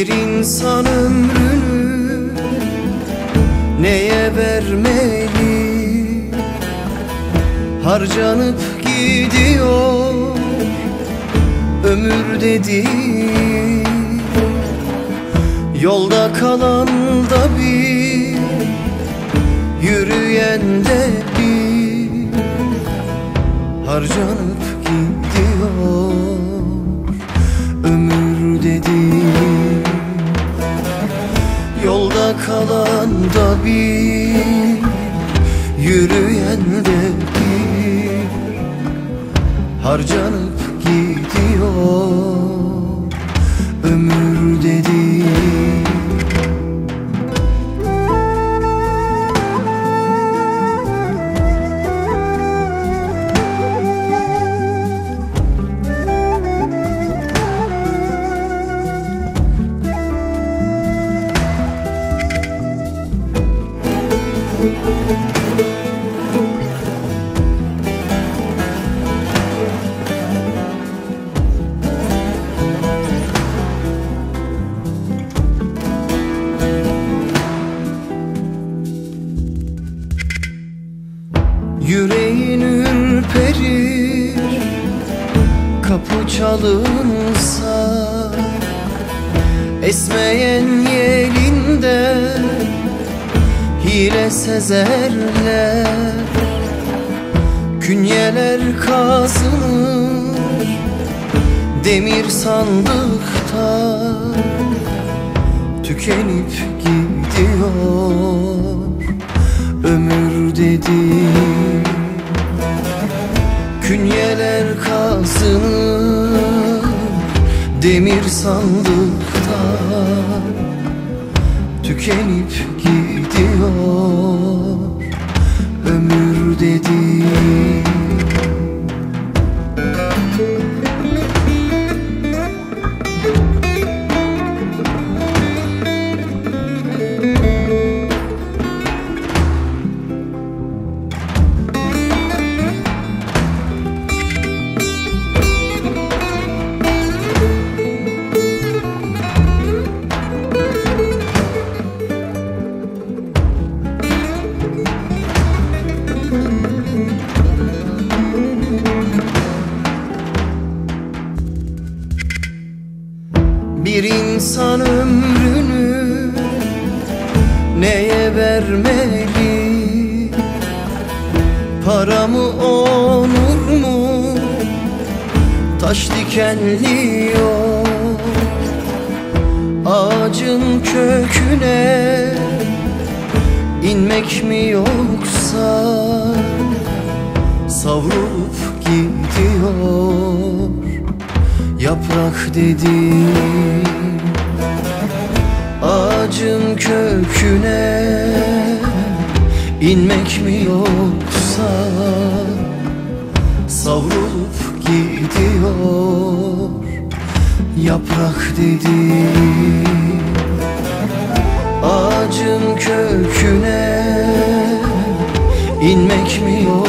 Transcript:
Bir insan ömrünü neye vermeli? Harcanıp gidiyor ömür dediğin. Yolda kalan da bir, yürüyen de bir. Harcanıp gidiyor ömür dediğin. Yolda kalan da bir, yürüyen de bir. Harcanıp gidiyor ömür dediğin. Yüreğin ürperir kapı çalınsa, esmeyen yelinde hile sezerler. Künyeler kazınır demir sandıkta, tükenip gidiyor ömür dediğin. Künyeler kazınır demir sandıkta, tükenip gidiyor ömür dediğin. Bir insan ömrünü neye vermeli? Para mı, onur mu, taş dikenli yol? Ağacın köküne inmek mi, yoksa savrulup gidiyor yaprak dediğin? Ağacın köküne inmek mi, yoksa savrulup gidiyor yaprak dediğin? Ağacın köküne inmek mi, yoksa